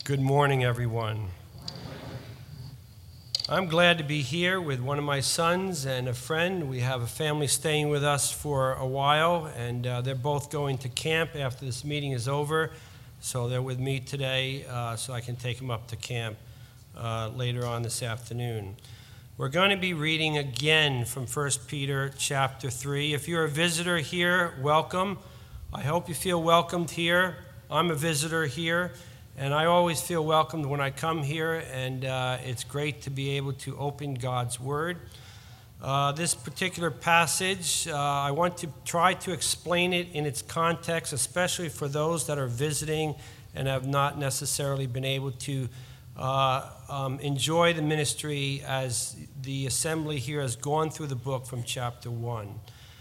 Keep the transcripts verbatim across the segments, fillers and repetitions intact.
Good morning, everyone. I'm glad to be here with one of my sons and a friend. We have a family staying with us for a while, and uh, they're both going to camp after this meeting is over. So they're with me today uh, so I can take them up to camp uh, later on this afternoon. We're going to be reading again from First Peter chapter three. If you're a visitor here, welcome. I hope you feel welcomed here. I'm a visitor here, and I always feel welcomed when I come here, and uh, it's great to be able to open God's Word. Uh, this particular passage, uh, I want to try to explain it in its context, especially for those that are visiting and have not necessarily been able to uh, um, enjoy the ministry as the assembly here has gone through the book from chapter one.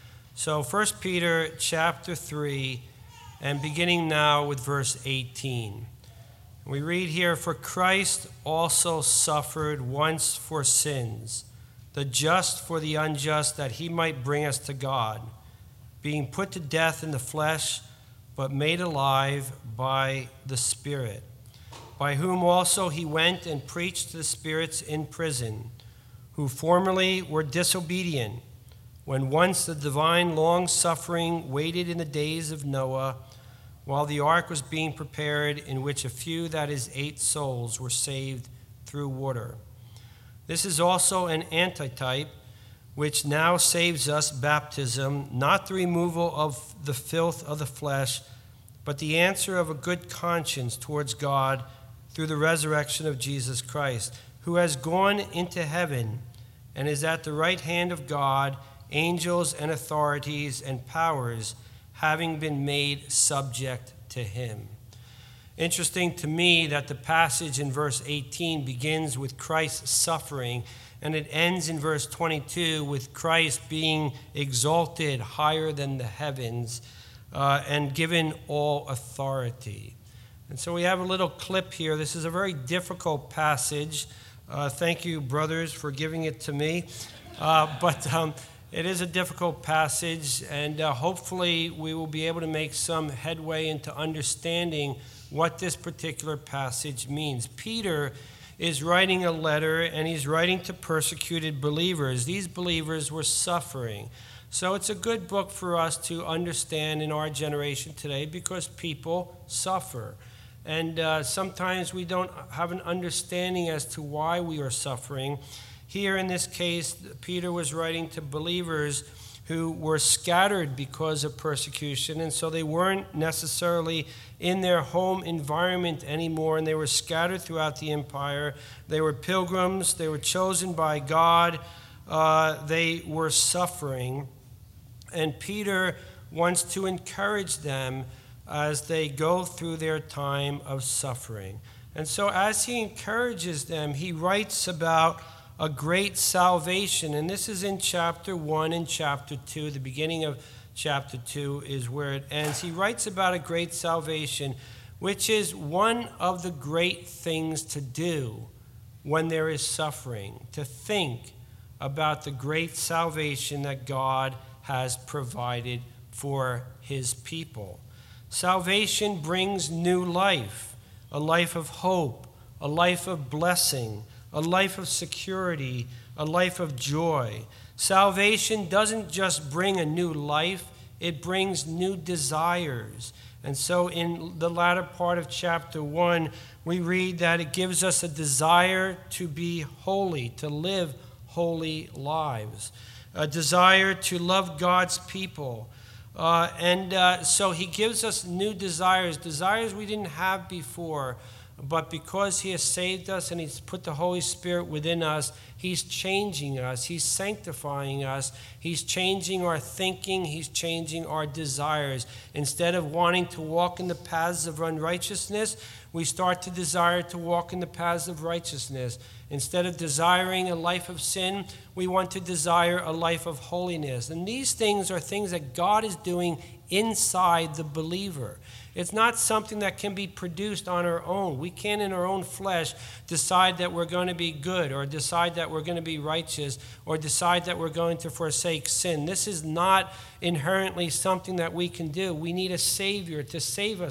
So First Peter chapter three, and beginning now with verse eighteen. We read here, "For Christ also suffered once for sins, the just for the unjust, that he might bring us to God, being put to death in the flesh, but made alive by the Spirit, by whom also he went and preached to the spirits in prison, who formerly were disobedient, when once the divine long-suffering waited in the days of Noah, while the ark was being prepared, in which a few, that is, eight souls, were saved through water. This is also an antitype, which now saves us, baptism, not the removal of the filth of the flesh, but the answer of a good conscience towards God through the resurrection of Jesus Christ, who has gone into heaven and is at the right hand of God, angels and authorities and powers having been made subject to him." Interesting to me that the passage in verse eighteen begins with Christ's suffering, and it ends in verse twenty-two with Christ being exalted higher than the heavens uh, and given all authority. And so we have a little clip here. This is a very difficult passage. Uh, thank you, brothers, for giving it to me. Uh, but um, It is a difficult passage, and uh, hopefully we will be able to make some headway into understanding what this particular passage means. Peter is writing a letter, and he's writing to persecuted believers. These believers were suffering. So it's a good book for us to understand in our generation today, because people suffer. And uh, sometimes we don't have an understanding as to why we are suffering. Here in this case, Peter was writing to believers who were scattered because of persecution, and so they weren't necessarily in their home environment anymore, and they were scattered throughout the empire. They were pilgrims. They were chosen by God. Uh, they were suffering, and Peter wants to encourage them as they go through their time of suffering. And so as he encourages them, he writes about a great salvation. And this is in chapter one and chapter two. The beginning of chapter two is where it ends. He writes about a great salvation, which is one of the great things to do when there is suffering, to think about the great salvation that God has provided for his people. Salvation brings new life, a life of hope, a life of blessing, a life of security, a life of joy. Salvation doesn't just bring a new life, it brings new desires. And so in the latter part of chapter one, we read that it gives us a desire to be holy, to live holy lives, a desire to love God's people. Uh, and uh, so he gives us new desires, desires we didn't have before. But because he has saved us and he's put the Holy Spirit within us, he's changing us, he's sanctifying us, he's changing our thinking, he's changing our desires. Instead of wanting to walk in the paths of unrighteousness, we start to desire to walk in the paths of righteousness. Instead of desiring a life of sin, we want to desire a life of holiness. And these things are things that God is doing inside the believer. It's not something that can be produced on our own. We can't in our own flesh decide that we're going to be good, or decide that we're going to be righteous, or decide that we're going to forsake sin. This is not inherently something that we can do. We need a Savior to save us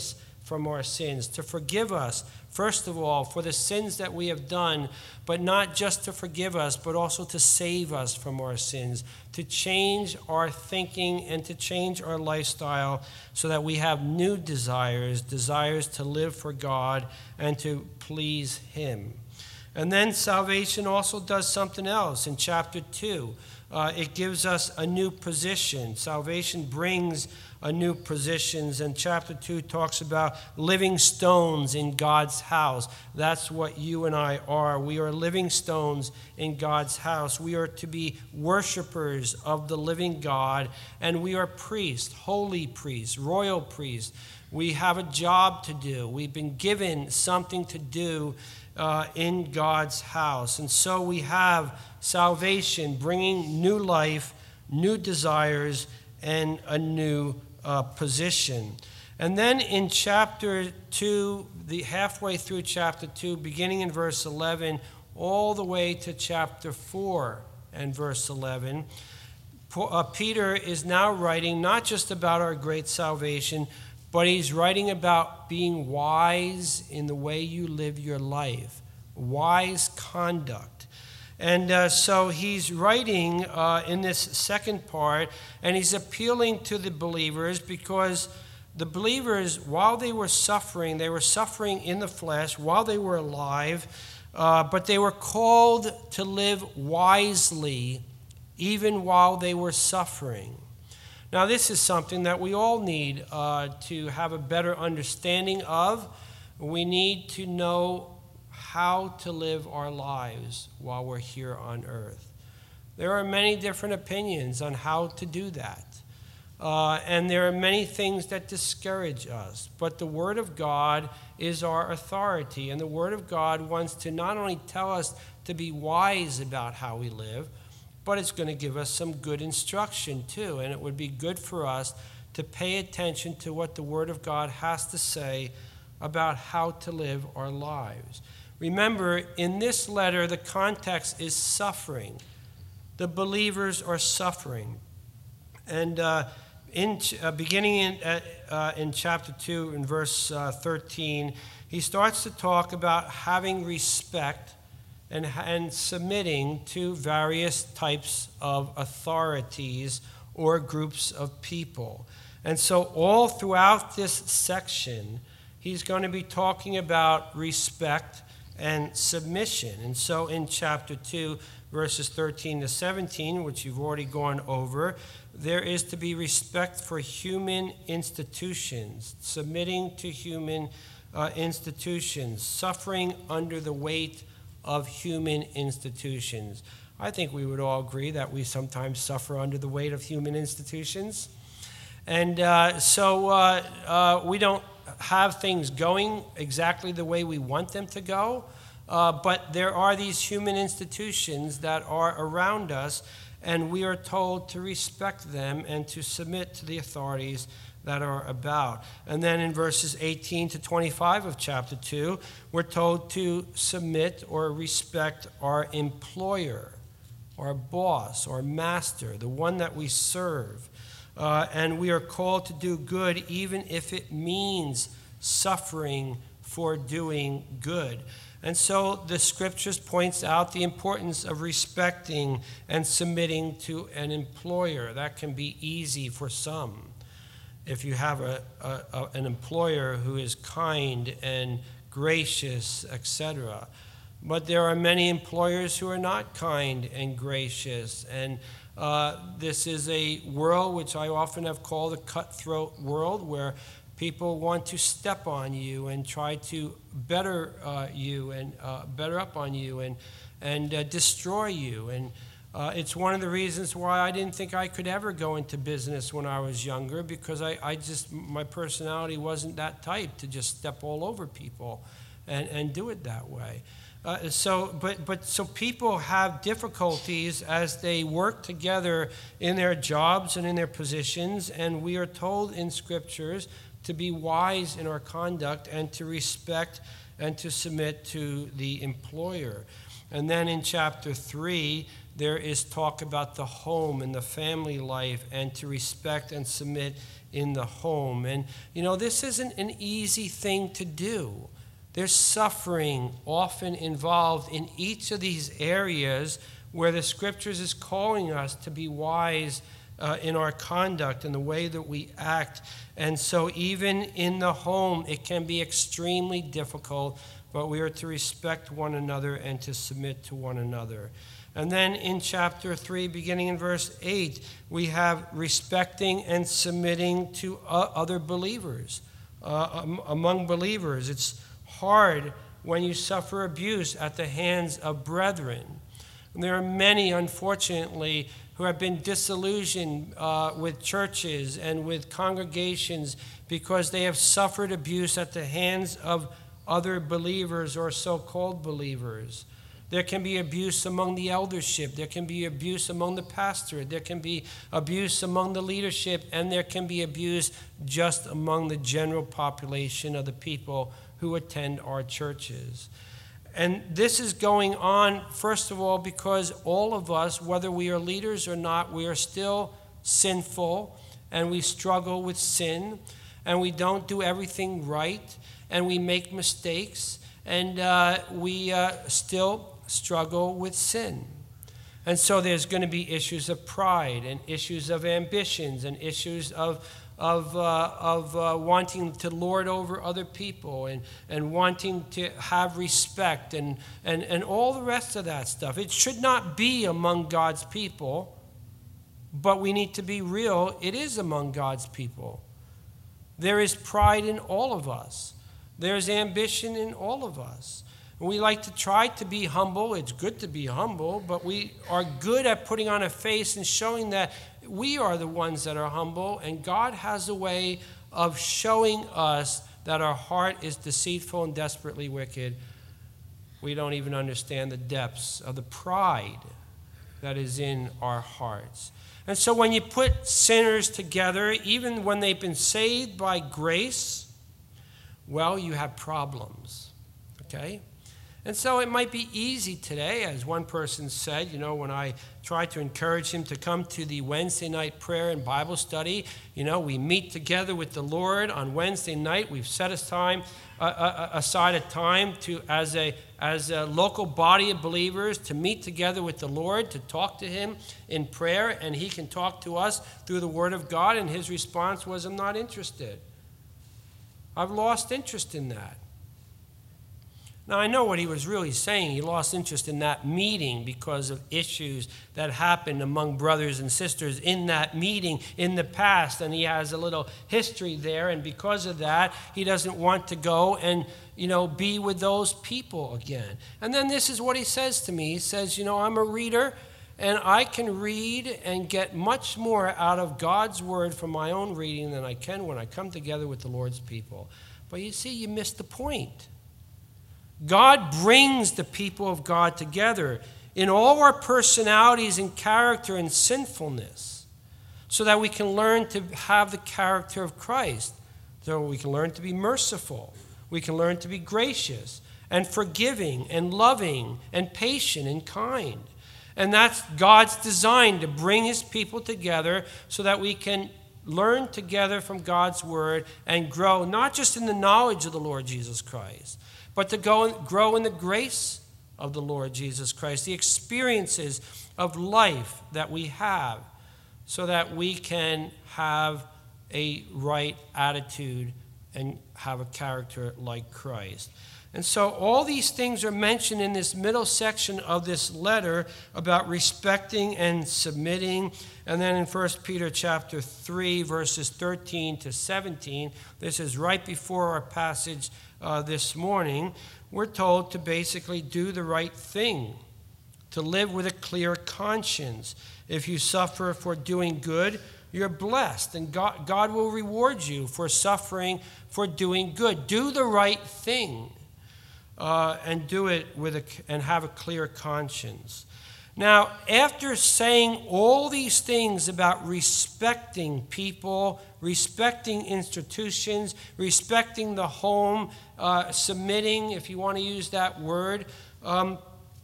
from our sins, to forgive us, first of all, for the sins that we have done, but not just to forgive us, but also to save us from our sins, to change our thinking and to change our lifestyle so that we have new desires, desires to live for God and to please Him. And then salvation also does something else. In chapter two, uh, it gives us a new position. Salvation brings a new positions, and chapter two talks about living stones in God's house. That's what you and I are. We are living stones in God's house. We are to be worshipers of the living God, and we are priests, holy priests, royal priests. We have a job to do. We've been given something to do uh, in God's house. And so we have salvation bringing new life, new desires, and a new uh, position. And then in chapter two, the halfway through chapter two, beginning in verse eleven, all the way to chapter four and verse eleven, uh, Peter is now writing not just about our great salvation, but he's writing about being wise in the way you live your life, wise conduct. And uh, so he's writing uh, in this second part, and he's appealing to the believers because the believers, while they were suffering, they were suffering in the flesh while they were alive, uh, but they were called to live wisely even while they were suffering. Now, this is something that we all need uh, to have a better understanding of. We need to know how to live our lives while we're here on earth. There are many different opinions on how to do that. Uh, and there are many things that discourage us. But the Word of God is our authority. And the Word of God wants to not only tell us to be wise about how we live, but it's going to give us some good instruction too. And it would be good for us to pay attention to what the Word of God has to say about how to live our lives. Remember, in this letter, the context is suffering. The believers are suffering. And uh, in uh, beginning in, uh, uh, in chapter two, in verse uh, thirteen, he starts to talk about having respect and, and submitting to various types of authorities or groups of people. And so all throughout this section, he's going to be talking about respect and submission. And so in chapter two, verses thirteen to seventeen, which you've already gone over, there is to be respect for human institutions, submitting to human uh, institutions, suffering under the weight of human institutions. I think we would all agree that we sometimes suffer under the weight of human institutions. And uh, so uh, uh, we don't have things going exactly the way we want them to go, uh, but there are these human institutions that are around us, and we are told to respect them and to submit to the authorities that are about. And then in verses eighteen to twenty-five of chapter two, we're told to submit or respect our employer, our boss, our master, the one that we serve. Uh, and we are called to do good even if it means suffering for doing good. And so the scriptures points out the importance of respecting and submitting to an employer. That can be easy for some. If you have a, a, a, an employer who is kind and gracious, et cetera. But there are many employers who are not kind and gracious. And uh, this is a world which I often have called a cutthroat world, where people want to step on you and try to better uh, you and uh, better up on you and, and uh, destroy you. And Uh, it's one of the reasons why I didn't think I could ever go into business when I was younger, because I, I just, my personality wasn't that type to just step all over people and, and do it that way. Uh, so, but, but so people have difficulties as they work together in their jobs and in their positions, and we are told in scriptures to be wise in our conduct and to respect and to submit to the employer. And then in chapter three, there is talk about the home and the family life and to respect and submit in the home. And, you know, this isn't an easy thing to do. There's suffering often involved in each of these areas where the Scriptures is calling us to be wise uh, in our conduct and the way that we act. And so even in the home, it can be extremely difficult, but we are to respect one another and to submit to one another. And then in chapter three, beginning in verse eight, we have respecting and submitting to uh, other believers. Uh, among believers, it's hard when you suffer abuse at the hands of brethren. And there are many, unfortunately, who have been disillusioned uh, with churches and with congregations because they have suffered abuse at the hands of other believers or so-called believers. There can be abuse among the eldership. There can be abuse among the pastor. There can be abuse among the leadership. And there can be abuse just among the general population of the people who attend our churches. And this is going on, first of all, because all of us, whether we are leaders or not, we are still sinful and we struggle with sin and we don't do everything right and we make mistakes and uh, we uh, still struggle with sin. And so there's going to be issues of pride and issues of ambitions and issues of of, uh, of uh, wanting to lord over other people and, and wanting to have respect and, and, and all the rest of that stuff. It should not be among God's people, but we need to be real. It is among God's people. There is pride in all of us. There's ambition in all of us. And we like to try to be humble. It's good to be humble, but we are good at putting on a face and showing that we are the ones that are humble, and God has a way of showing us that our heart is deceitful and desperately wicked. We don't even understand the depths of the pride that is in our hearts. And so when you put sinners together, even when they've been saved by grace, well, you have problems, okay? And so it might be easy today, as one person said, you know, when I tried to encourage him to come to the Wednesday night prayer and Bible study, you know, we meet together with the Lord on Wednesday night. We've set aside, uh, uh, aside a time to, as a, as a local body of believers, to meet together with the Lord, to talk to him in prayer, and he can talk to us through the Word of God. And his response was, I'm not interested. I've lost interest in that. Now, I know what he was really saying. He lost interest in that meeting because of issues that happened among brothers and sisters in that meeting in the past, and he has a little history there, and because of that, he doesn't want to go and, you know, be with those people again. And then this is what he says to me. He says, you know, I'm a reader, and I can read and get much more out of God's word from my own reading than I can when I come together with the Lord's people. But you see, you missed the point. God brings the people of God together in all our personalities and character and sinfulness so that we can learn to have the character of Christ. So we can learn to be merciful. We can learn to be gracious and forgiving and loving and patient and kind. And that's God's design, to bring his people together so that we can learn together from God's word and grow not just in the knowledge of the Lord Jesus Christ, but to go and grow in the grace of the Lord Jesus Christ, the experiences of life that we have, so that we can have a right attitude and have a character like Christ. And so all these things are mentioned in this middle section of this letter about respecting and submitting. And then in First Peter chapter three, verses thirteen to seventeen, this is right before our passage uh, this morning, we're told to basically do the right thing, to live with a clear conscience. If you suffer for doing good, you're blessed, and God, God will reward you for suffering for doing good. Do the right thing. Uh, and do it with a, and have a clear conscience. Now, after saying all these things about respecting people, respecting institutions, respecting the home, uh, submitting, if you want to use that word, um,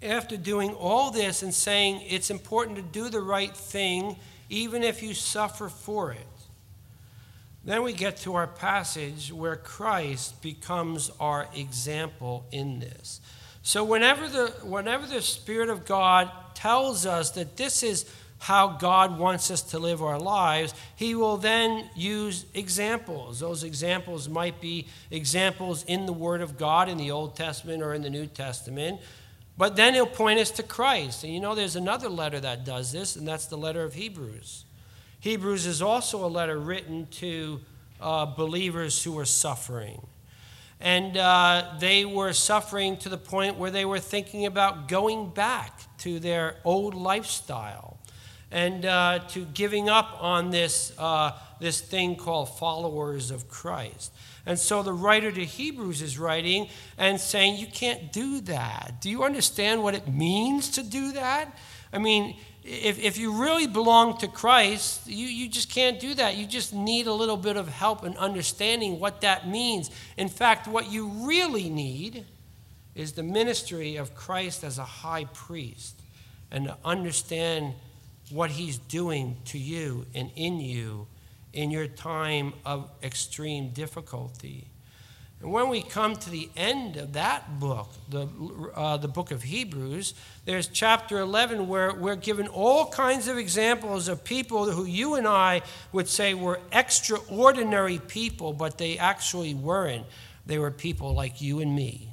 after doing all this and saying it's important to do the right thing even if you suffer for it, then we get to our passage where Christ becomes our example in this. So whenever the, whenever the Spirit of God tells us that this is how God wants us to live our lives, he will then use examples. Those examples might be examples in the Word of God in the Old Testament or in the New Testament. But then he'll point us to Christ. And you know, there's another letter that does this, and that's the letter of Hebrews. Hebrews is also a letter written to uh, believers who were suffering. And uh, they were suffering to the point where they were thinking about going back to their old lifestyle and uh, to giving up on this, uh, this thing called followers of Christ. And so the writer to Hebrews is writing and saying, you can't do that. Do you understand what it means to do that? I mean, if, if you really belong to Christ, you, you just can't do that. You just need a little bit of help in understanding what that means. In fact, what you really need is the ministry of Christ as a high priest and to understand what he's doing to you and in you in your time of extreme difficulty. And when we come to the end of that book, the, uh, the book of Hebrews, there's chapter eleven where we're given all kinds of examples of people who you and I would say were extraordinary people, but they actually weren't. They were people like you and me.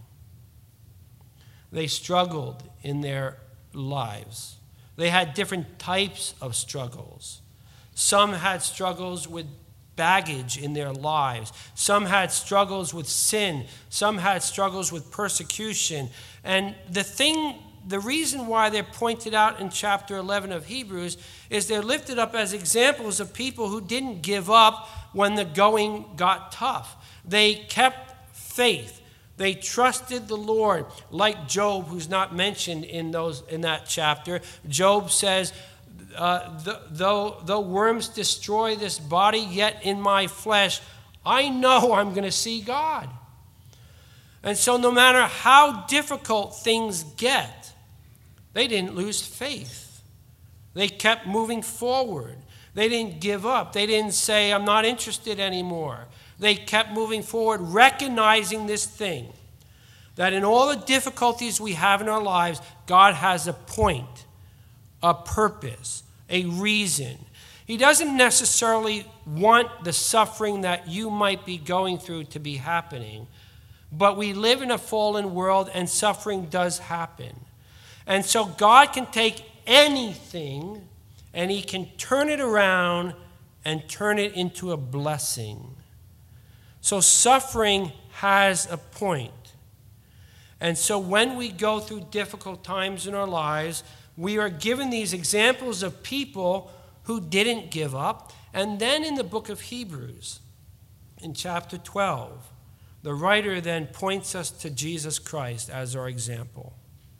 They struggled in their lives. They had different types of struggles. Some had struggles with baggage in their lives. Some had struggles with sin. Some had struggles with persecution. And the thing, the reason why they're pointed out in chapter eleven of Hebrews is they're lifted up as examples of people who didn't give up when the going got tough. They kept faith. They trusted the Lord, like Job, who's not mentioned in those in that chapter. Job says, Uh, th- though, though worms destroy this body, yet in my flesh, I know I'm going to see God. And so no matter how difficult things get, they didn't lose faith. They kept moving forward. They didn't give up. They didn't say, I'm not interested anymore. They kept moving forward, recognizing this thing, that in all the difficulties we have in our lives, God has a point, a purpose, a reason. He doesn't necessarily want the suffering that you might be going through to be happening, but we live in a fallen world and suffering does happen. And so God can take anything and he can turn it around and turn it into a blessing. So suffering has a point. And so when we go through difficult times in our lives, we are given these examples of people who didn't give up. And then in the book of Hebrews, in chapter twelve, the writer then points us to Jesus Christ as our example.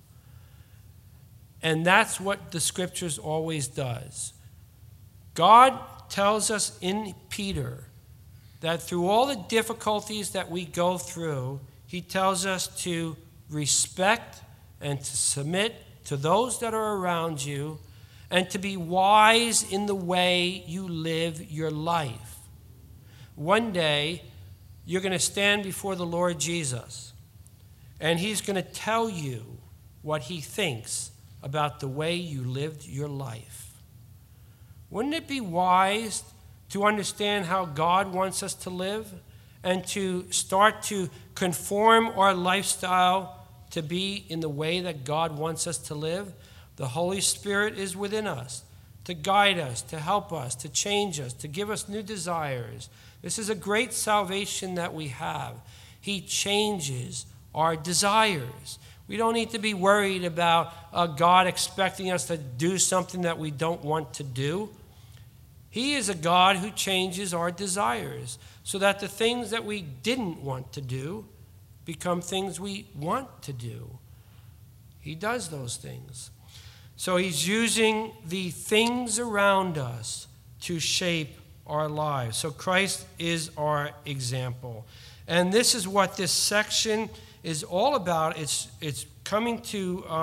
And that's what the scriptures always does. God tells us in Peter that through all the difficulties that we go through, he tells us to respect and to submit to those that are around you and to be wise in the way you live your life. One day, you're going to stand before the Lord Jesus, and he's going to tell you what he thinks about the way you lived your life. Wouldn't it be wise to understand how God wants us to live and to start to conform our lifestyle to be in the way that God wants us to live? The Holy Spirit is within us to guide us, to help us, to change us, to give us new desires. This is a great salvation that we have. He changes our desires. We don't need to be worried about uh, God expecting us to do something that we don't want to do. He is a God who changes our desires so that the things that we didn't want to do become things we want to do. He does those things. So he's using the things around us to shape our lives. So Christ is our example. And this is what this section is all about. It's, it's coming to, um,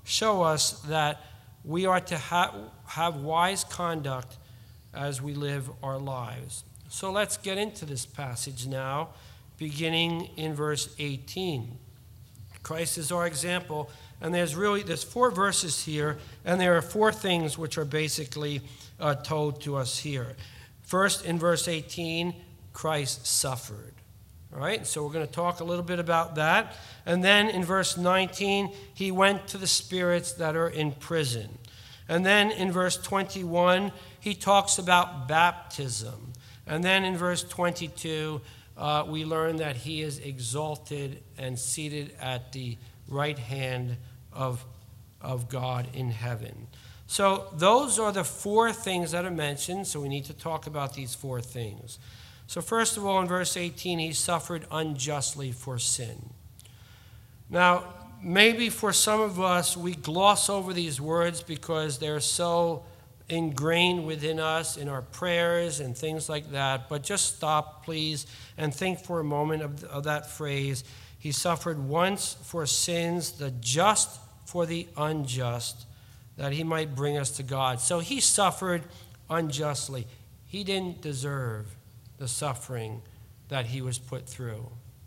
show us that we are to ha- have wise conduct as we live our lives. So let's get into this passage now, beginning in verse eighteen. Christ is our example, and there's really, there's four verses here, and there are four things which are basically uh, told to us here. First, in verse eighteen, Christ suffered. All right, so we're going to talk a little bit about that. And then in verse nineteen, he went to the spirits that are in prison. And then in verse twenty-one, he talks about baptism. And then in verse twenty-two, uh, we learn that he is exalted and seated at the right hand of, of God in heaven. So those are the four things that are mentioned, so we need to talk about these four things. So first of all, in verse eighteen, he suffered unjustly for sin. Now, maybe for some of us, we gloss over these words because they're so ingrained within us in our prayers and things like that. But just stop, please, and think for a moment of, of that phrase. He suffered once for sins, the just for the unjust, that he might bring us to God. So he suffered unjustly. He didn't deserve the suffering that he was put through.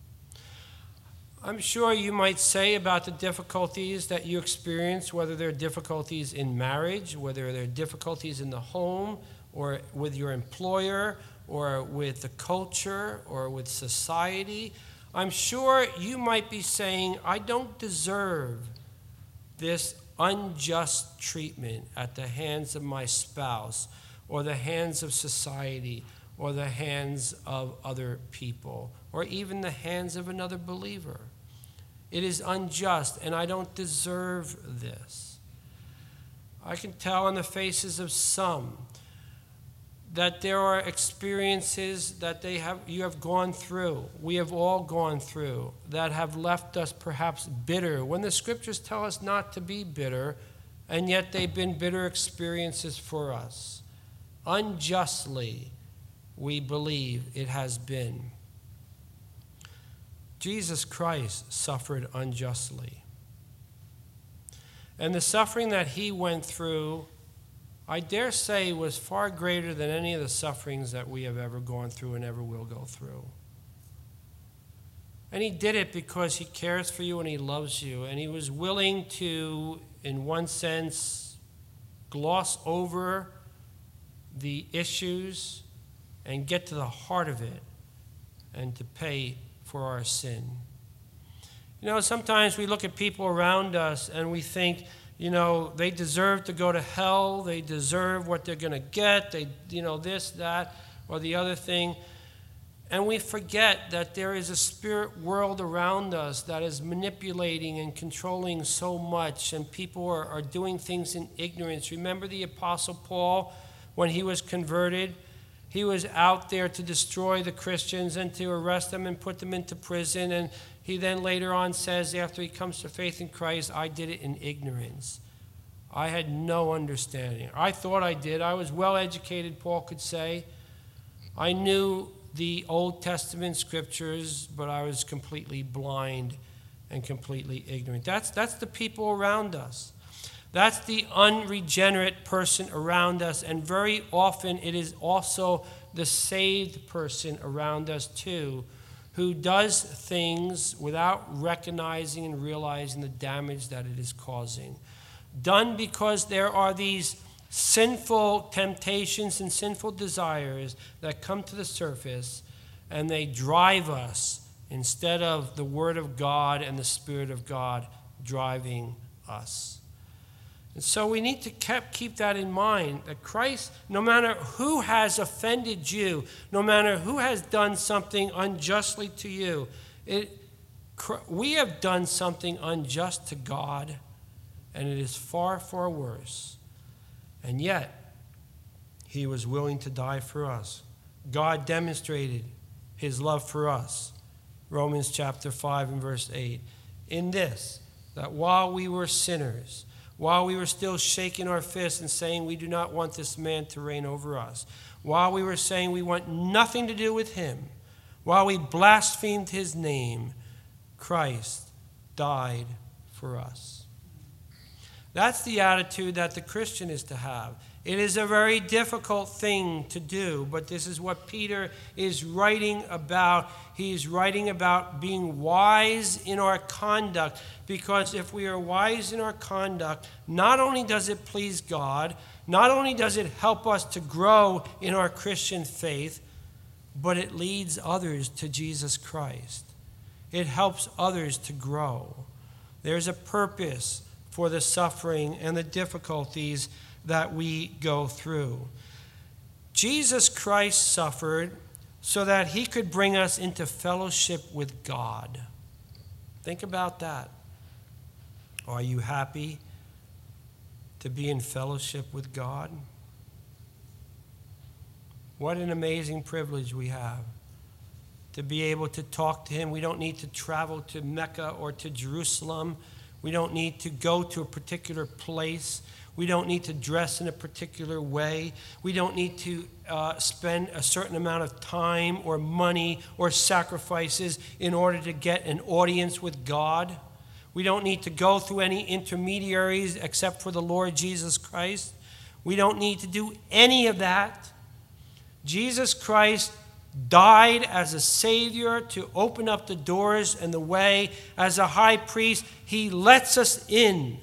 I'm sure you might say about the difficulties that you experience, whether they're difficulties in marriage, whether they're difficulties in the home, or with your employer, or with the culture, or with society. I'm sure you might be saying, I don't deserve this unjust treatment at the hands of my spouse, or the hands of society, or the hands of other people, or even the hands of another believer. It is unjust, and I don't deserve this. I can tell on the faces of some that there are experiences that they have, you have gone through, we have all gone through, that have left us perhaps bitter, when the scriptures tell us not to be bitter, and yet they've been bitter experiences for us. Unjustly, we believe it has been. Jesus Christ suffered unjustly. And the suffering that he went through, I dare say, was far greater than any of the sufferings that we have ever gone through and ever will go through. And he did it because he cares for you and he loves you. And he was willing to, in one sense, gloss over the issues and get to the heart of it and to pay for our sin. You know, sometimes we look at people around us and we think, you know, they deserve to go to hell, they deserve what they're going to get, they, you know, this, that, or the other thing. And we forget that there is a spirit world around us that is manipulating and controlling so much, and people are, are doing things in ignorance. Remember the Apostle Paul, when he was converted? He was out there to destroy the Christians and to arrest them and put them into prison. And he then later on says, after he comes to faith in Christ, I did it in ignorance. I had no understanding. I thought I did. I was well educated, Paul could say. I knew the Old Testament scriptures, but I was completely blind and completely ignorant. That's, that's the people around us. That's the unregenerate person around us, and very often it is also the saved person around us too, who does things without recognizing and realizing the damage that it is causing. Done because there are these sinful temptations and sinful desires that come to the surface, and they drive us instead of the Word of God and the Spirit of God driving us. And so we need to keep that in mind, that Christ, no matter who has offended you, no matter who has done something unjustly to you, it, we have done something unjust to God, and it is far, far worse. And yet, he was willing to die for us. God demonstrated his love for us. Romans chapter five and verse eight. In this, that while we were sinners, while we were still shaking our fists and saying we do not want this man to reign over us, while we were saying we want nothing to do with him, while we blasphemed his name, Christ died for us. That's the attitude that the Christian is to have. It is a very difficult thing to do, but this is what Peter is writing about. He is writing about being wise in our conduct, because if we are wise in our conduct, not only does it please God, not only does it help us to grow in our Christian faith, but it leads others to Jesus Christ. It helps others to grow. There's a purpose for the suffering and the difficulties that we go through. Jesus Christ suffered so that he could bring us into fellowship with God. Think about that. Are you happy to be in fellowship with God? What an amazing privilege we have to be able to talk to him. We don't need to travel to Mecca or to Jerusalem. We don't need to go to a particular place. We don't need to dress in a particular way. We don't need to uh, spend a certain amount of time or money or sacrifices in order to get an audience with God. We don't need to go through any intermediaries except for the Lord Jesus Christ. We don't need to do any of that. Jesus Christ died as a Savior to open up the doors and the way. As a high priest, he lets us in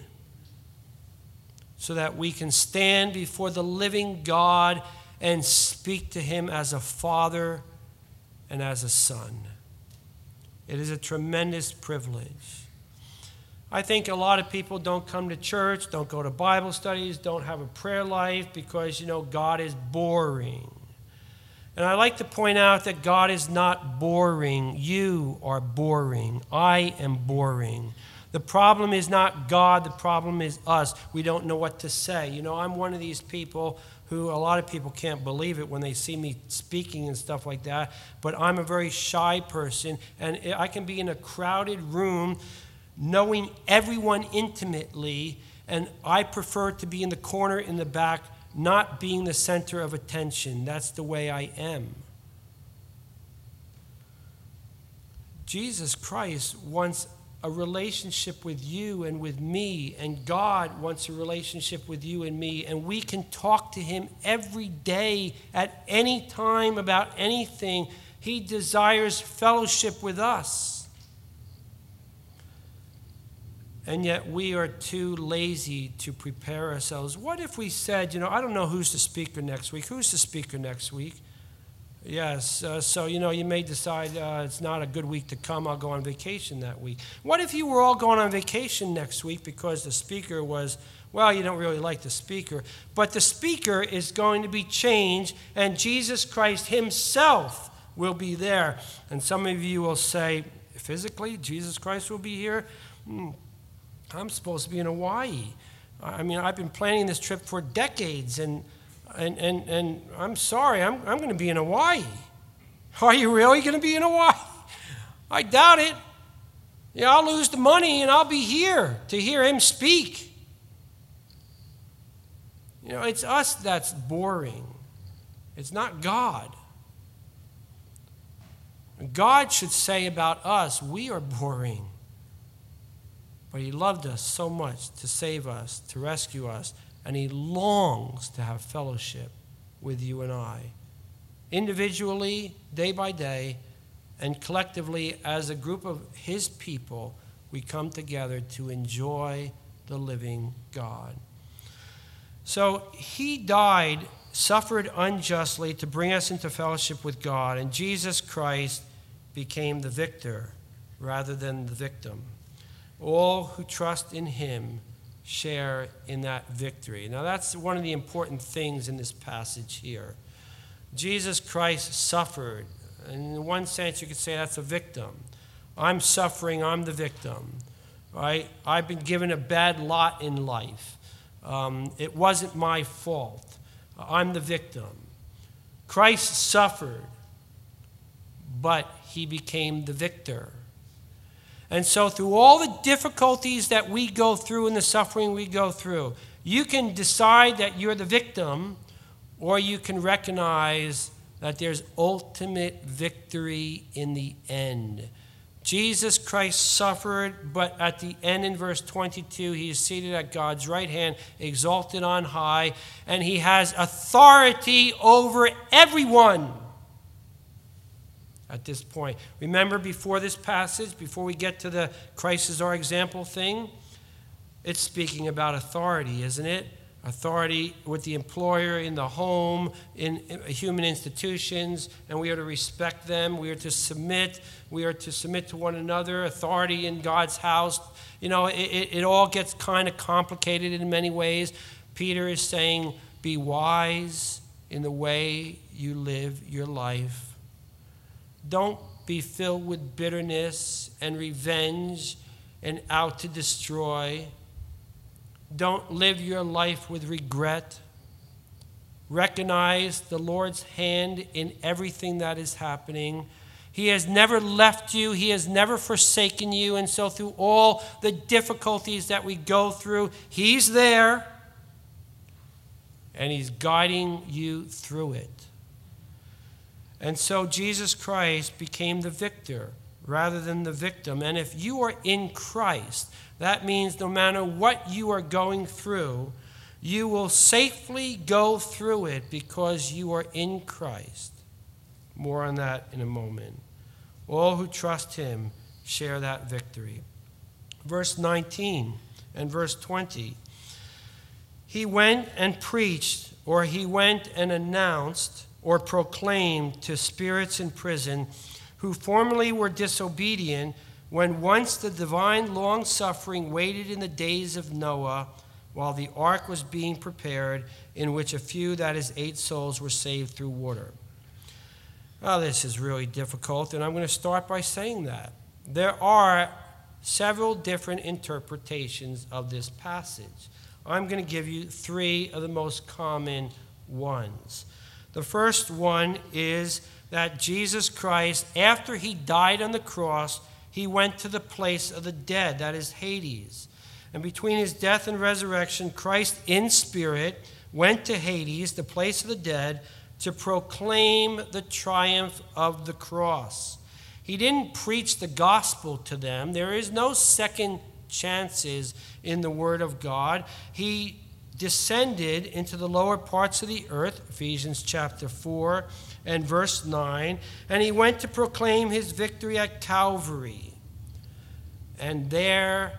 so that we can stand before the living God and speak to him as a father and as a son. It is a tremendous privilege. I think a lot of people don't come to church, don't go to Bible studies, don't have a prayer life because, you know, God is boring. And I like to point out that God is not boring. You are boring. I am boring. The problem is not God, the problem is us. We don't know what to say. You know, I'm one of these people who, a lot of people can't believe it when they see me speaking and stuff like that, but I'm a very shy person, and I can be in a crowded room knowing everyone intimately, and I prefer to be in the corner in the back, not being the center of attention. That's the way I am. Jesus Christ wants a relationship with you and with me, and God wants a relationship with you and me, and we can talk to him every day at any time about anything. He desires fellowship with us. And yet we are too lazy to prepare ourselves. What if we said, you know, I don't know who's the speaker next week. Who's the speaker next week? Yes, uh, so, you know, you may decide uh, it's not a good week to come. I'll go on vacation that week. What if you were all going on vacation next week because the speaker was, well, you don't really like the speaker, but the speaker is going to be changed, and Jesus Christ himself will be there. And some of you will say, physically, Jesus Christ will be here? Hmm. I'm supposed to be in Hawaii. I mean, I've been planning this trip for decades, and and and, and I'm sorry, I'm, I'm going to be in Hawaii. Are you really going to be in Hawaii? I doubt it. Yeah, I'll lose the money, and I'll be here to hear him speak. You know, it's us that's boring. It's not God. God should say about us, we are boring. But he loved us so much to save us, to rescue us, and he longs to have fellowship with you and I. Individually, day by day, and collectively as a group of his people, we come together to enjoy the living God. So he died, suffered unjustly to bring us into fellowship with God, and Jesus Christ became the victor rather than the victim. All who trust in him share in that victory. Now, that's one of the important things in this passage here. Jesus Christ suffered. And in one sense, you could say that's a victim. I'm suffering, I'm the victim. Right? I've been given a bad lot in life. Um, it wasn't my fault. I'm the victim. Christ suffered, but he became the victor. And so through all the difficulties that we go through and the suffering we go through, you can decide that you're the victim, or you can recognize that there's ultimate victory in the end. Jesus Christ suffered, but at the end in verse twenty-two, he is seated at God's right hand, exalted on high, and he has authority over everyone at this point. Remember, before this passage, before we get to the Christ is our example thing, it's speaking about authority, isn't it? Authority with the employer, in the home, in human institutions, and we are to respect them. We are to submit. We are to submit to one another. Authority in God's house. You know, it, it, it all gets kind of complicated in many ways. Peter is saying, be wise in the way you live your life. Don't be filled with bitterness and revenge and out to destroy. Don't live your life with regret. Recognize the Lord's hand in everything that is happening. He has never left you. He has never forsaken you. And so through all the difficulties that we go through, he's there. And he's guiding you through it. And so Jesus Christ became the victor rather than the victim. And if you are in Christ, that means no matter what you are going through, you will safely go through it because you are in Christ. More on that in a moment. All who trust him share that victory. Verse nineteen and verse twenty. He went and preached, or he went and announced or proclaimed to spirits in prison who formerly were disobedient, when once the divine long-suffering waited in the days of Noah while the ark was being prepared, in which a few, that is, eight souls, were saved through water. Well, this is really difficult, and I'm going to start by saying that. There are several different interpretations of this passage. I'm going to give you three of the most common ones. The first one is that Jesus Christ, after he died on the cross, he went to the place of the dead, that is Hades. And between his death and resurrection, Christ in spirit went to Hades, the place of the dead, to proclaim the triumph of the cross. He didn't preach the gospel to them. There is no second chances in the word of God. He descended into the lower parts of the earth, Ephesians chapter four and verse nine, and he went to proclaim his victory at Calvary. And there,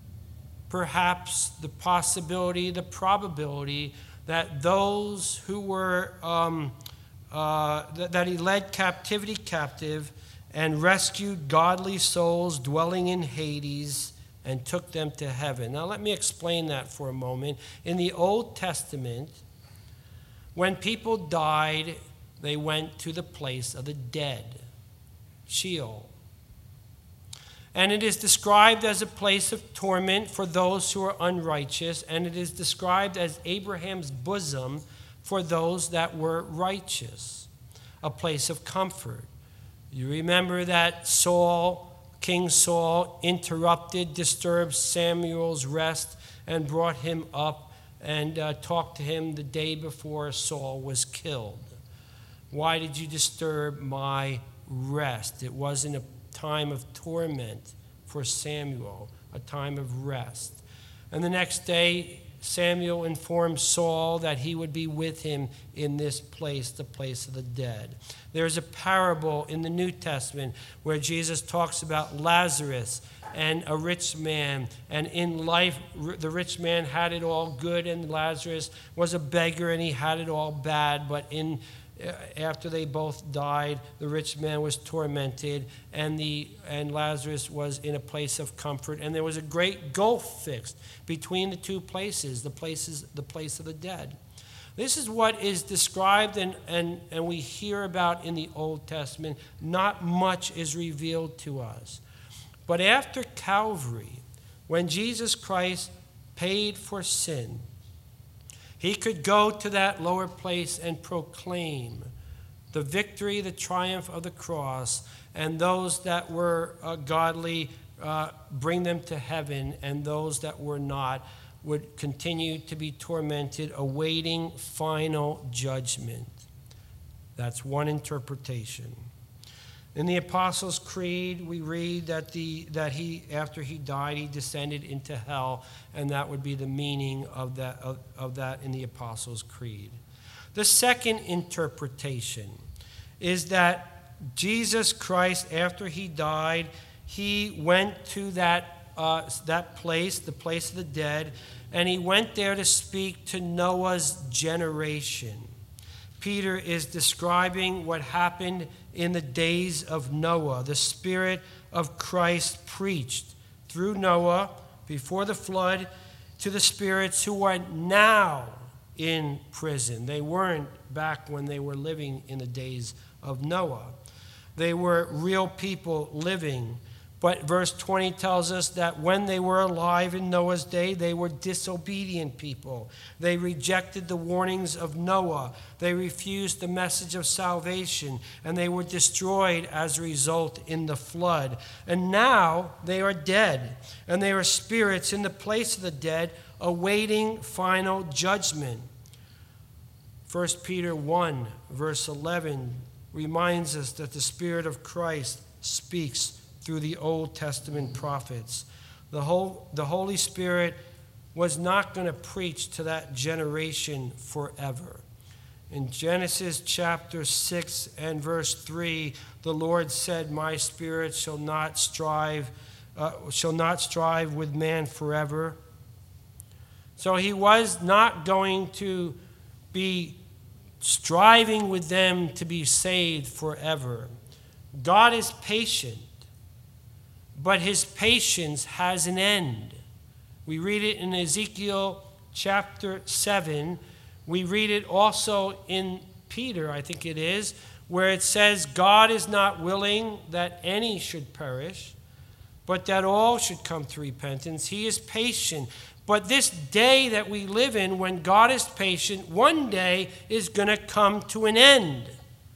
perhaps the possibility, the probability that those who were, um, uh, that, that he led captivity captive and rescued godly souls dwelling in Hades and took them to heaven. Now let me explain that for a moment. In the Old Testament, when people died, they went to the place of the dead, Sheol. And it is described as a place of torment for those who are unrighteous, and it is described as Abraham's bosom for those that were righteous, a place of comfort. You remember that Saul, King Saul, interrupted, disturbed Samuel's rest and brought him up and uh, talked to him the day before Saul was killed. Why did you disturb my rest? It wasn't a time of torment for Samuel, a time of rest. And the next day, Samuel informed Saul that he would be with him in this place, the place of the dead. There's a parable in the New Testament where Jesus talks about Lazarus and a rich man. And in life, the rich man had it all good, and Lazarus was a beggar, and he had it all bad. But in after they both died, the rich man was tormented, and the and Lazarus was in a place of comfort. And there was a great gulf fixed between the two places, the places, the place of the dead. This is what is described and, and, and we hear about in the Old Testament. Not much is revealed to us. But after Calvary, when Jesus Christ paid for sin, he could go to that lower place and proclaim the victory, the triumph of the cross, and those that were uh, godly, uh, bring them to heaven, and those that were not would continue to be tormented, awaiting final judgment. That's one interpretation. In the Apostles' Creed, we read that the that he, after he died, he descended into hell, and that would be the meaning of that of, of that in the Apostles' Creed. The second interpretation is that Jesus Christ, after he died, he went to that uh, that place, the place of the dead, and he went there to speak to Noah's generation. Peter is describing what happened in the days of Noah. The Spirit of Christ preached through Noah before the flood to the spirits who are now in prison. They weren't back when they were living in the days of Noah. They were real people living. But verse twenty tells us that when they were alive in Noah's day, they were disobedient people. They rejected the warnings of Noah. They refused the message of salvation, and they were destroyed as a result in the flood. And now they are dead, and they are spirits in the place of the dead, awaiting final judgment. First Peter one, verse eleven, reminds us that the Spirit of Christ speaks through the Old Testament prophets. The whole, the Holy Spirit was not going to preach to that generation forever. In Genesis chapter six and verse three, the Lord said, "My spirit shall not strive, uh, shall not strive with man forever." So he was not going to be striving with them to be saved forever. God is patient, but his patience has an end. We read it in Ezekiel chapter seven. We read it also in Peter, I think it is, where it says, God is not willing that any should perish, but that all should come to repentance. He is patient. But this day that we live in, when God is patient, one day is going to come to an end.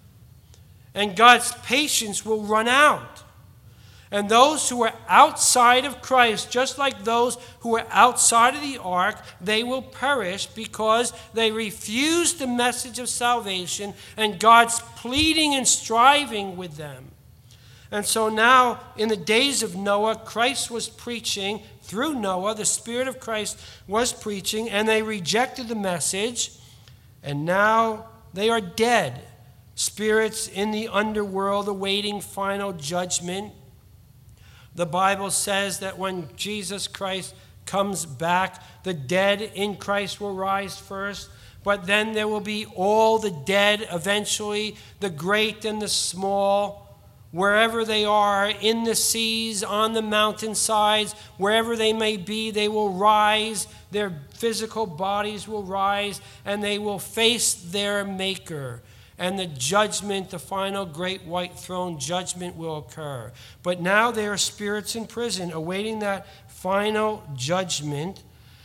And God's patience will run out. And those who are outside of Christ, just like those who are outside of the ark, they will perish because they refuse the message of salvation, and God's pleading and striving with them. And so now, in the days of Noah, Christ was preaching through Noah. The Spirit of Christ was preaching, and they rejected the message, and now they are dead. Spirits in the underworld awaiting final judgment. The Bible says that when Jesus Christ comes back, the dead in Christ will rise first, but then there will be all the dead eventually, the great and the small, wherever they are, in the seas, on the mountainsides, wherever they may be, they will rise, their physical bodies will rise, and they will face their Maker. And the judgment, the final great white throne judgment will occur. But now they are spirits in prison, awaiting that final judgment.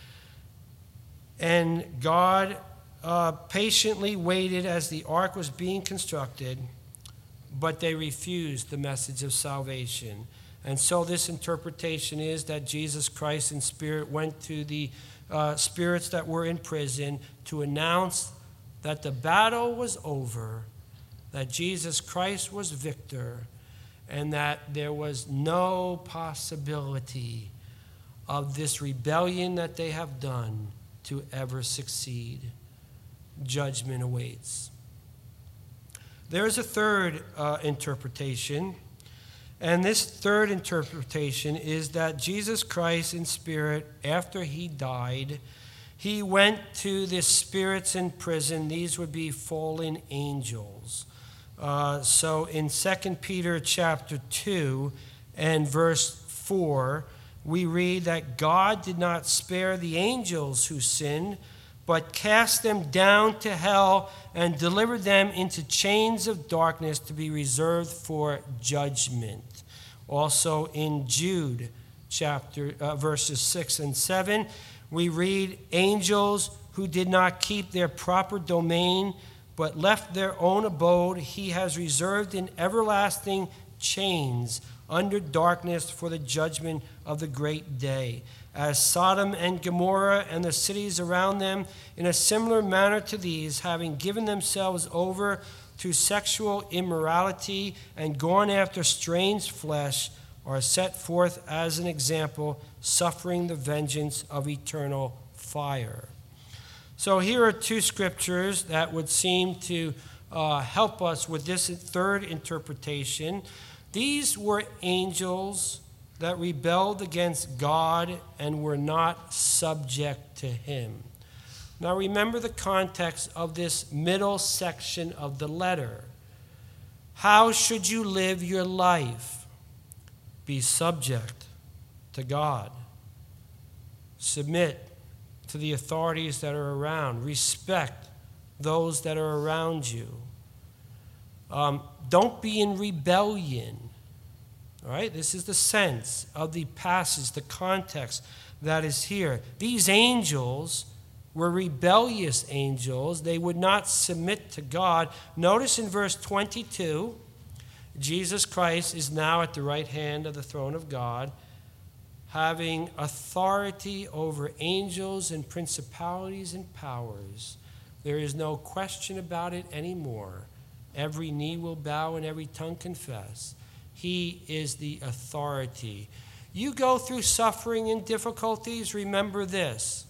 And God uh, patiently waited as the ark was being constructed, but they refused the message of salvation. And so this interpretation is that Jesus Christ in spirit went to the uh, spirits that were in prison to announce that the battle was over, that Jesus Christ was victor, and that there was no possibility of this rebellion that they have done to ever succeed. Judgment awaits. There is a third uh, interpretation, and this third interpretation is that Jesus Christ in spirit, after he died, he went to the spirits in prison. These would be fallen angels. Uh, so in Second Peter chapter two and verse four, we read that God did not spare the angels who sinned, but cast them down to hell and delivered them into chains of darkness to be reserved for judgment. Also in Jude chapter uh, verses six and seven, we read, angels who did not keep their proper domain, but left their own abode, he has reserved in everlasting chains under darkness for the judgment of the great day. As Sodom and Gomorrah and the cities around them, in a similar manner to these, having given themselves over to sexual immorality and gone after strange flesh are set forth as an example, suffering the vengeance of eternal fire. So here are two scriptures that would seem to uh, help us with this third interpretation. These were angels that rebelled against God and were not subject to him. Now remember the context of this middle section of the letter. How should you live your life? Be subject to God. Submit to the authorities that are around. Respect those that are around you. Um, don't be in rebellion. All right? This is the sense of the passage, the context that is here. These angels were rebellious angels. They would not submit to God. Notice in verse twenty-two, Jesus Christ is now at the right hand of the throne of God, having authority over angels and principalities and powers. There is no question about it anymore. Every knee will bow and every tongue confess. He is the authority. You go through suffering and difficulties, remember this.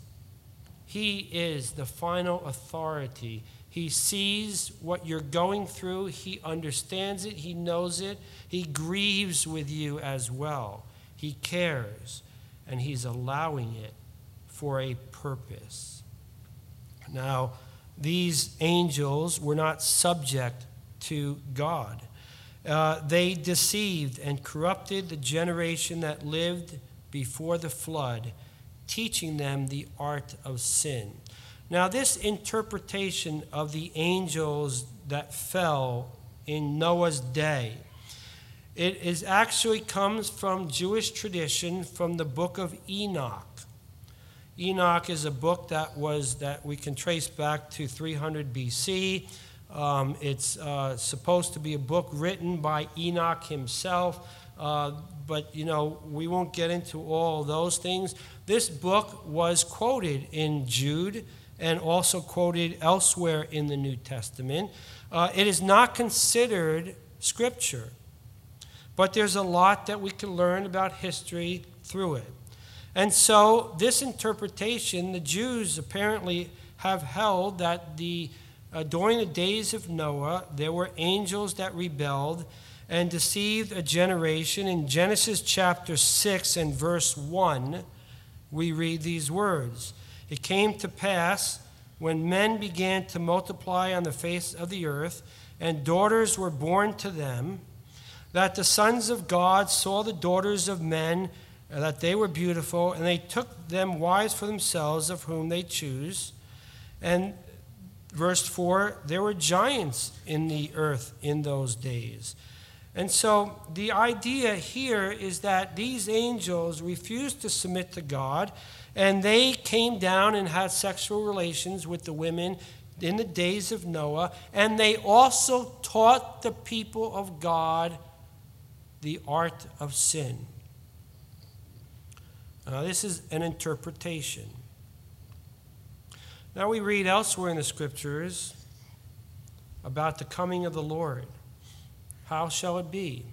He is the final authority. He sees what you're going through. He understands it. He knows it. He grieves with you as well. He cares, and he's allowing it for a purpose. Now, these angels were not subject to God. Uh, they deceived and corrupted the generation that lived before the flood, teaching them the art of sin. Now, this interpretation of the angels that fell in Noah's day, it is actually comes from Jewish tradition, from the book of Enoch. Enoch is a book that was that we can trace back to three hundred B C. Um, it's uh, supposed to be a book written by Enoch himself, uh, but you know we won't get into all those things. This book was quoted in Jude and also quoted elsewhere in the New Testament. Uh, it is not considered scripture, but there's a lot that we can learn about history through it. And so this interpretation, the Jews apparently have held that the uh, during the days of Noah, there were angels that rebelled and deceived a generation. In Genesis chapter six and verse one, we read these words. It came to pass when men began to multiply on the face of the earth, and daughters were born to them, that the sons of God saw the daughters of men, that they were beautiful, and they took them wives for themselves, of whom they choose. And verse four, there were giants in the earth in those days. And so the idea here is that these angels refused to submit to God, and they came down and had sexual relations with the women in the days of Noah, and they also taught the people of God the art of sin. Now, this is an interpretation. Now we read elsewhere in the scriptures about the coming of the Lord. How shall it be?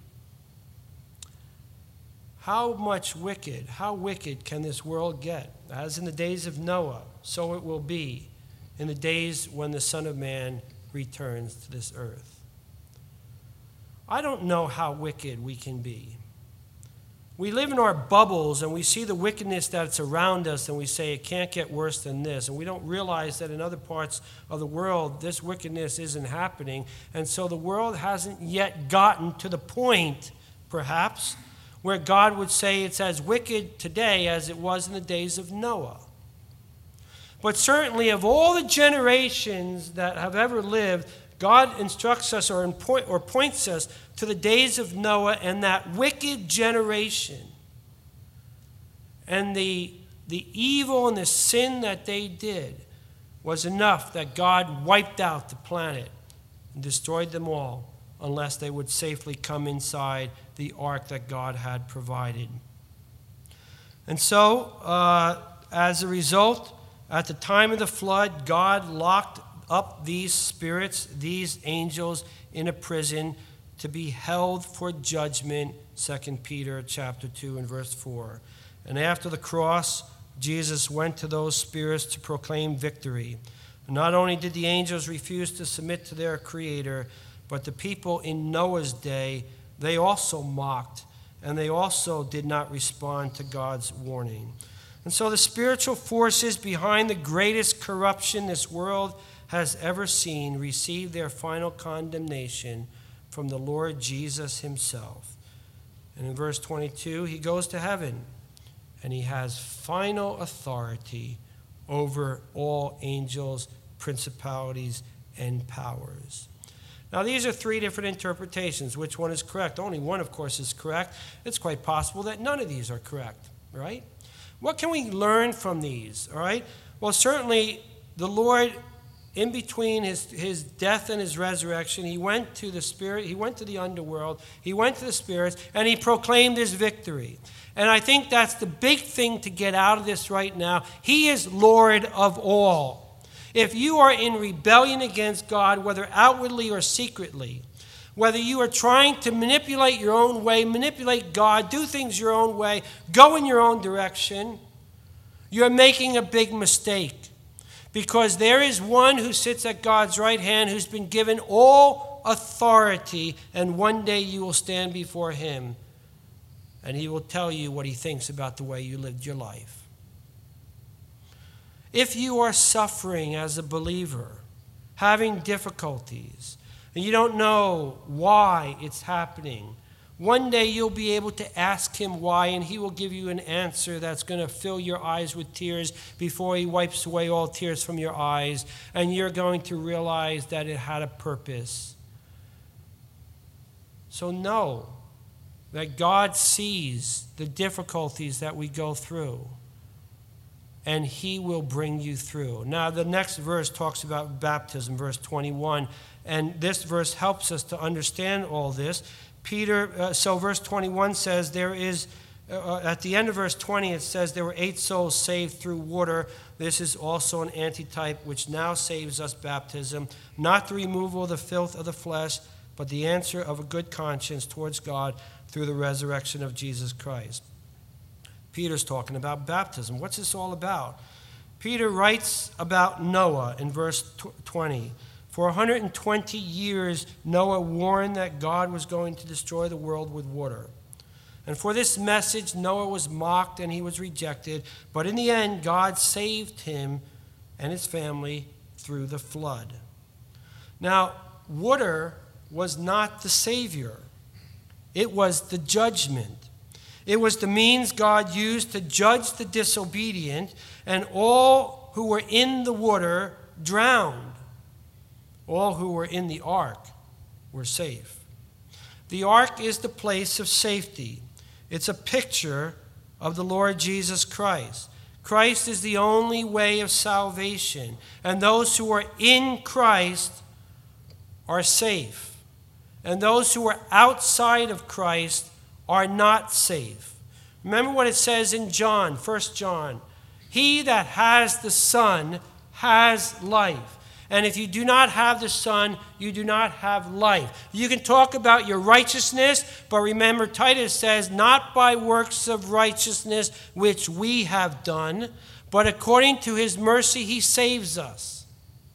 How much wicked, how wicked can this world get? As in the days of Noah, so it will be in the days when the Son of Man returns to this earth. I don't know how wicked we can be. We live in our bubbles and we see the wickedness that's around us and we say it can't get worse than this. And we don't realize that in other parts of the world this wickedness isn't happening. And so the world hasn't yet gotten to the point, perhaps, where God would say it's as wicked today as it was in the days of Noah. But certainly of all the generations that have ever lived, God instructs us or, point, or points us to the days of Noah and that wicked generation and the, the evil and the sin that they did was enough that God wiped out the planet and destroyed them all unless they would safely come inside the ark that God had provided. And so, uh, as a result, at the time of the flood, God locked up these spirits, these angels, in a prison to be held for judgment, Second Peter chapter two and verse four. And after the cross, Jesus went to those spirits to proclaim victory. Not only did the angels refuse to submit to their Creator, but the people in Noah's day, they also mocked, and they also did not respond to God's warning. And so the spiritual forces behind the greatest corruption this world has ever seen received their final condemnation from the Lord Jesus himself. And in verse twenty-two, he goes to heaven, and he has final authority over all angels, principalities, and powers. Now, these are three different interpretations. Which one is correct? Only one, of course, is correct. It's quite possible that none of these are correct, right? What can we learn from these, all right? Well, certainly the Lord, in between his, his death and his resurrection, he went to the spirit, he went to the underworld, he went to the spirits, and he proclaimed his victory. And I think that's the big thing to get out of this right now. He is Lord of all. If you are in rebellion against God, whether outwardly or secretly, whether you are trying to manipulate your own way, manipulate God, do things your own way, go in your own direction, you're making a big mistake. Because there is one who sits at God's right hand who's been given all authority, and one day you will stand before him, and he will tell you what he thinks about the way you lived your life. If you are suffering as a believer, having difficulties, and you don't know why it's happening, one day you'll be able to ask him why, and he will give you an answer that's going to fill your eyes with tears before he wipes away all tears from your eyes, and you're going to realize that it had a purpose. So know that God sees the difficulties that we go through, and he will bring you through. Now, the next verse talks about baptism, verse twenty-one, and this verse helps us to understand all this. Peter, uh, so verse twenty-one says there is, uh, at the end of verse twenty, it says there were eight souls saved through water. This is also an antitype which now saves us, baptism, not the removal of the filth of the flesh, but the answer of a good conscience towards God through the resurrection of Jesus Christ. Peter's talking about baptism. What's this all about? Peter writes about Noah in verse twenty. For one hundred twenty years, Noah warned that God was going to destroy the world with water. And for this message, Noah was mocked and he was rejected. But in the end, God saved him and his family through the flood. Now, water was not the Savior. It was the judgment. It was the means God used to judge the disobedient, and all who were in the water drowned. All who were in the ark were safe. The ark is the place of safety. It's a picture of the Lord Jesus Christ. Christ is the only way of salvation, and those who are in Christ are safe. And those who are outside of Christ are not safe. Remember what it says in John, First John. He that has the Son has life. And if you do not have the Son, you do not have life. You can talk about your righteousness, but remember Titus says, not by works of righteousness which we have done, but according to his mercy he saves us.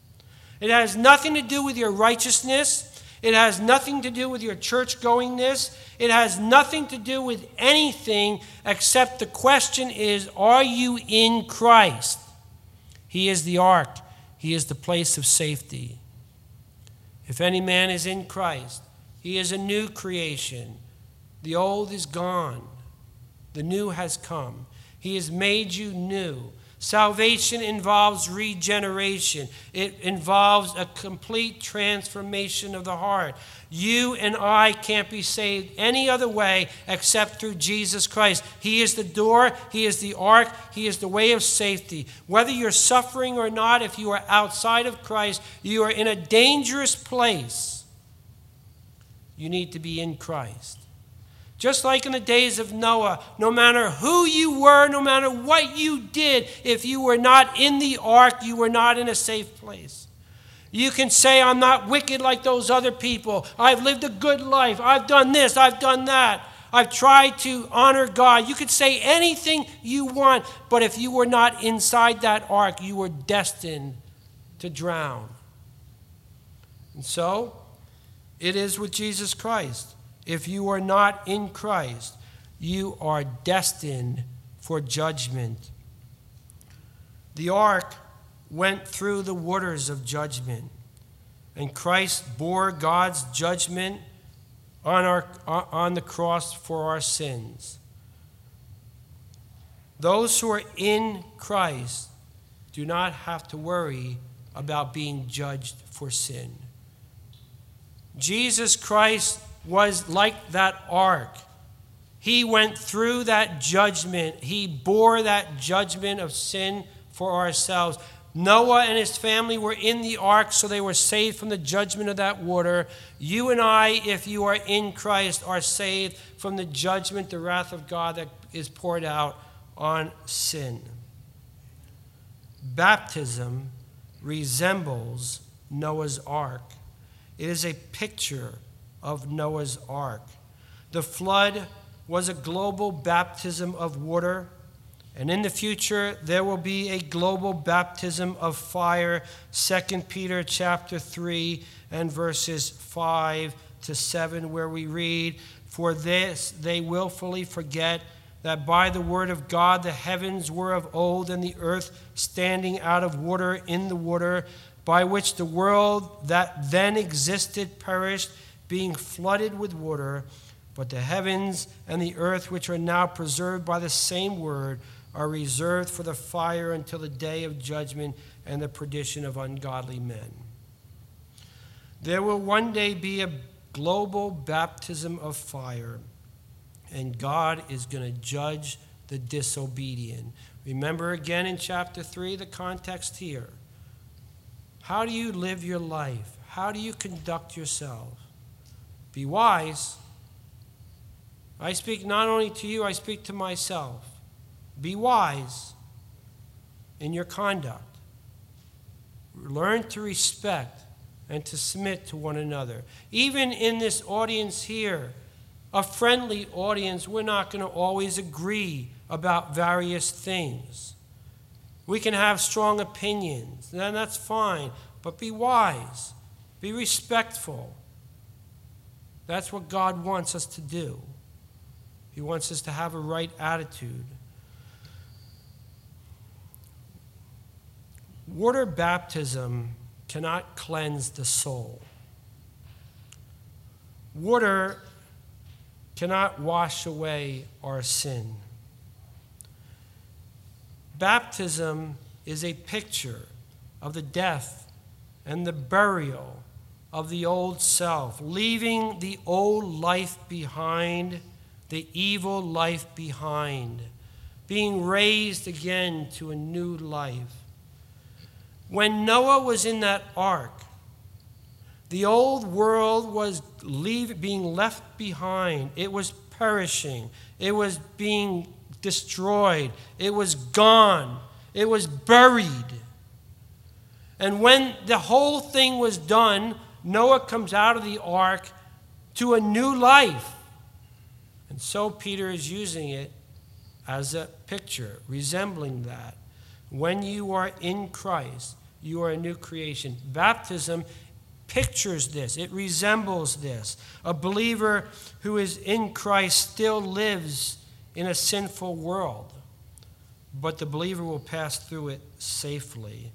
It has nothing to do with your righteousness. It has nothing to do with your church-goingness. It has nothing to do with anything except the question is, are you in Christ? He is the ark. He is the place of safety. If any man is in Christ, he is a new creation. The old is gone. The new has come. He has made you new. Salvation involves regeneration. It involves a complete transformation of the heart. You and I can't be saved any other way except through Jesus Christ. He is the door. He is the ark. He is the way of safety. Whether you're suffering or not, if you are outside of Christ, you are in a dangerous place. You need to be in Christ. Just like in the days of Noah, no matter who you were, no matter what you did, if you were not in the ark, you were not in a safe place. You can say, I'm not wicked like those other people. I've lived a good life. I've done this. I've done that. I've tried to honor God. You could say anything you want, but if you were not inside that ark, you were destined to drown. And so, it is with Jesus Christ. If you are not in Christ, you are destined for judgment. The ark went through the waters of judgment, and Christ bore God's judgment on our on the cross for our sins. Those who are in Christ do not have to worry about being judged for sin. Jesus Christ was like that ark. He went through that judgment. He bore that judgment of sin for ourselves. Noah and his family were in the ark, so they were saved from the judgment of that water. You and I, if you are in Christ, are saved from the judgment, the wrath of God that is poured out on sin. Baptism resembles Noah's ark. It is a picture of Noah's ark. The flood was a global baptism of water. And in the future, there will be a global baptism of fire. Second Peter chapter three and verses five to seven, where we read, For this they willfully forget that by the word of God the heavens were of old, and the earth standing out of water in the water, by which the world that then existed perished, being flooded with water. But the heavens and the earth, which are now preserved by the same word, are reserved for the fire until the day of judgment and the perdition of ungodly men. There will one day be a global baptism of fire, and God is going to judge the disobedient. Remember again in chapter three, the context here. How do you live your life? How do you conduct yourself? Be wise. I speak not only to you, I speak to myself. Be wise in your conduct. Learn to respect and to submit to one another. Even in this audience here, a friendly audience, we're not going to always agree about various things. We can have strong opinions, and that's fine, but be wise. Be respectful. That's what God wants us to do. He wants us to have a right attitude. Water baptism cannot cleanse the soul. Water cannot wash away our sin. Baptism is a picture of the death and the burial of the old self, leaving the old life behind, the evil life behind, being raised again to a new life. When Noah was in that ark, the old world was leave, being left behind. It was perishing. It was being destroyed. It was gone. It was buried. And when the whole thing was done, Noah comes out of the ark to a new life. And so Peter is using it as a picture, resembling that. When you are in Christ, you are a new creation. Baptism pictures this. It resembles this. A believer who is in Christ still lives in a sinful world, but the believer will pass through it safely.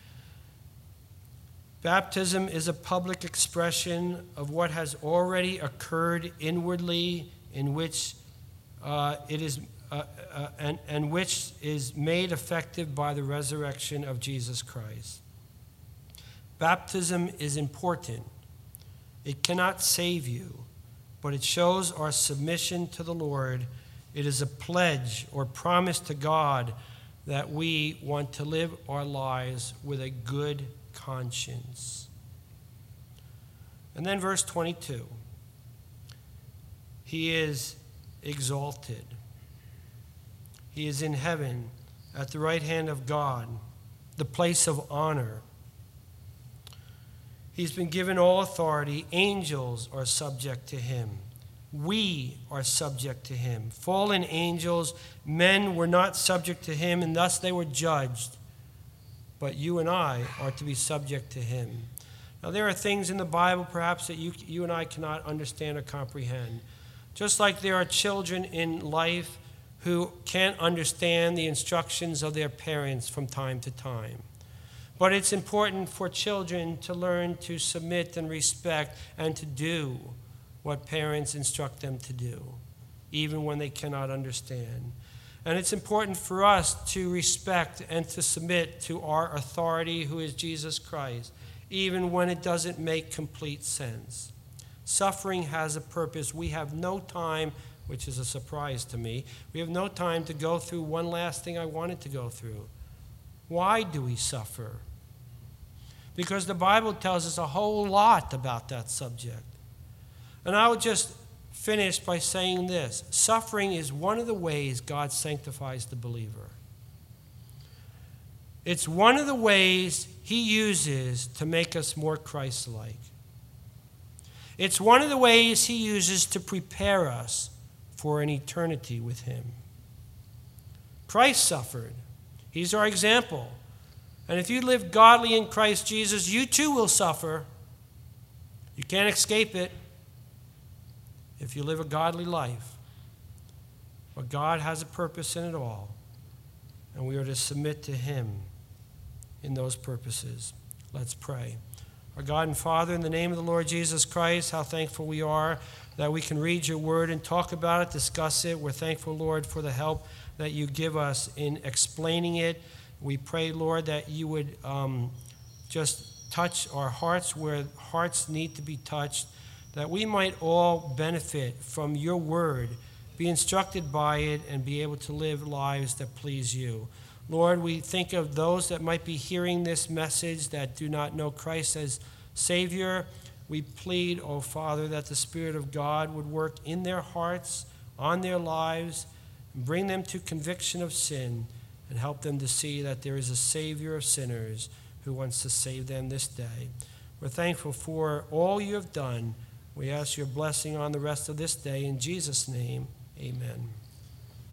Baptism is a public expression of what has already occurred inwardly, in which uh, it is uh, uh, and, and which is made effective by the resurrection of Jesus Christ. Baptism is important. It cannot save you, but it shows our submission to the Lord. It is a pledge or promise to God that we want to live our lives with a good conscience. And then verse twenty-two. He is exalted. He is in heaven at the right hand of God, the place of honor. He's been given all authority. Angels are subject to him. We are subject to him. Fallen angels, men were not subject to him, and thus they were judged. But you and I are to be subject to him. Now, there are things in the Bible perhaps that you, you and I cannot understand or comprehend. Just like there are children in life who can't understand the instructions of their parents from time to time. But it's important for children to learn to submit and respect and to do what parents instruct them to do, even when they cannot understand. And it's important for us to respect and to submit to our authority, who is Jesus Christ, even when it doesn't make complete sense. Suffering has a purpose. We have no time, which is a surprise to me, we have no time to go through one last thing I wanted to go through. Why do we suffer? Because the Bible tells us a whole lot about that subject. And I would just finish by saying this. Suffering is one of the ways God sanctifies the believer. It's one of the ways he uses to make us more Christ-like. It's one of the ways he uses to prepare us for an eternity with him. Christ suffered. He's our example. And if you live godly in Christ Jesus, you too will suffer. You can't escape it if you live a godly life. But God has a purpose in it all, and we are to submit to him in those purposes. Let's pray. Our God and Father, in the name of the Lord Jesus Christ, how thankful we are that we can read your word and talk about it, discuss it. We're thankful, Lord, for the help that you give us in explaining it. We pray, Lord, that you would um, just touch our hearts where hearts need to be touched, that we might all benefit from your word, be instructed by it, and be able to live lives that please you. Lord, we think of those that might be hearing this message that do not know Christ as Savior. We plead, oh Father, that the Spirit of God would work in their hearts, on their lives, and bring them to conviction of sin, and help them to see that there is a Savior of sinners who wants to save them this day. We're thankful for all you have done. We ask your blessing on the rest of this day. In Jesus' name, amen.